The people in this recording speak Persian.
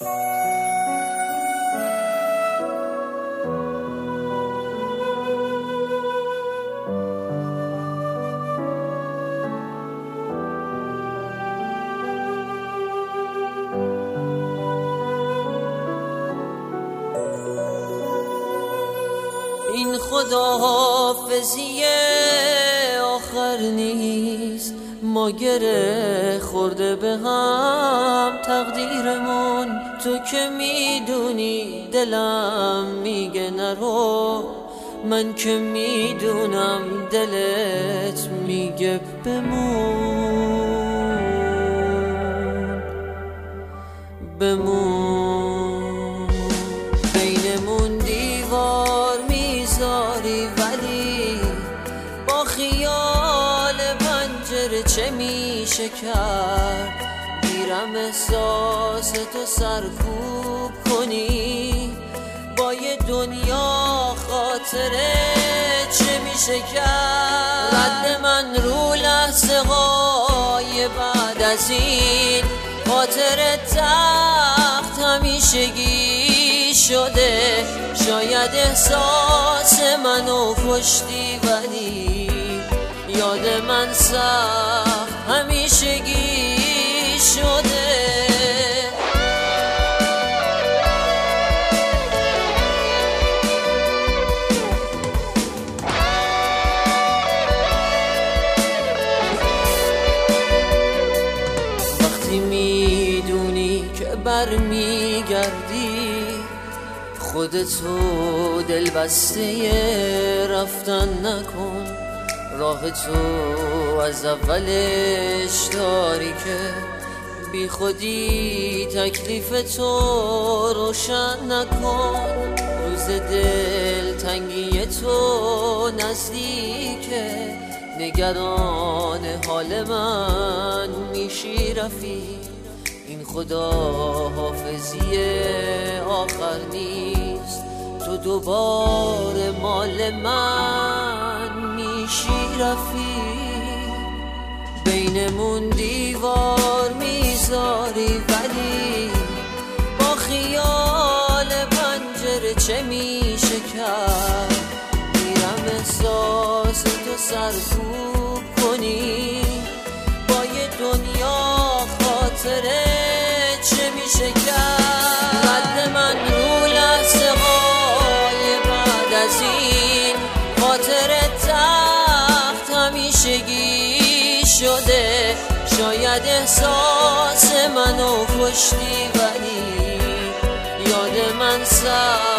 این خداحافظی آخر نیست، ما گره خورده به هم تقدیرمون. تو که میدونی دلم میگه نرو، من که میدونم دلت میگه بمون بمون. بینمون دیوار میذاری ولی با خیال پنجره چه میشه کرد؟ گیرم احساس تو سرکوب کنی با یه دنیا خاطره چه میشه کرد؟ رد من رو لحظه های بعد از این خاطر تخت همیشگی شده. شاید احساس منو کشتی ولی یاد من سخت همیشگی شده. وقتی میدونی که برمیگردی خودتو دل بسته رفتن نکن. راه تو از اولش داری که بی خودی تکلیف تو روشن نکن. روز دل تنگی تو نزدیکه، نگران حال من میشی رفیق. این خداحافظی آخر نیست، تو دوباره مال من میشی رفیق. بینمون دیوار میذاری ولی با خیال پنجره چه میشه کرد؟ میرم احساس تو سرکوب کنی با یه دنیا خاطره چه میشه کرد؟ رد من رو لحظه های بعد از این خاطر تخت همیشگی شده. شاید احساس منو کشتی ولی یاد من